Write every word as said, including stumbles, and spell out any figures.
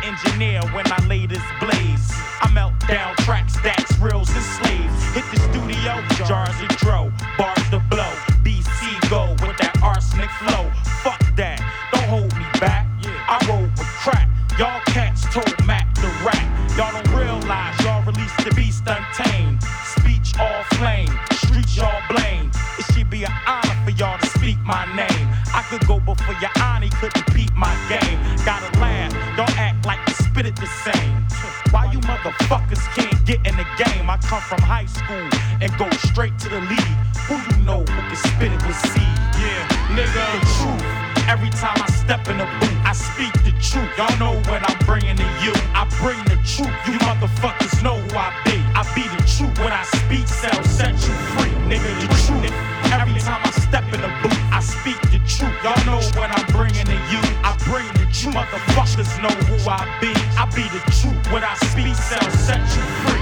engineer when I lay this blaze. I melt down tracks, stacks, reels, and slaves. Hit the studio, jars of dro, bars to blow. B C go with that arsenic flow. Fuck that, don't hold me back. I roll with crack. Y'all cats told Mac the rap. Y'all don't realize y'all released the beast untamed. Speech all flame, streets y'all blame. It should be an honor for y'all to speak my name. I could go before your honor, couldn't beat my game. Gotta laugh, don't act like you spit it the same. Why you motherfuckers can't get in the game? I come from high school and go straight to the league. Who you know who can spit it with seed? Yeah, nigga, the truth. Every time I step in the booth, I speak the truth. Y'all know what I'm bringing to you. I bring the truth. You motherfuckers know who I be. I be the truth. When I speak, cell set you free. Nigga, the truth. Every time I step in the booth, I speak the truth. Y'all know what I'm bringing to you. I bring the truth. Motherfuckers know who I be. I be the truth. When I speak, cell set you free.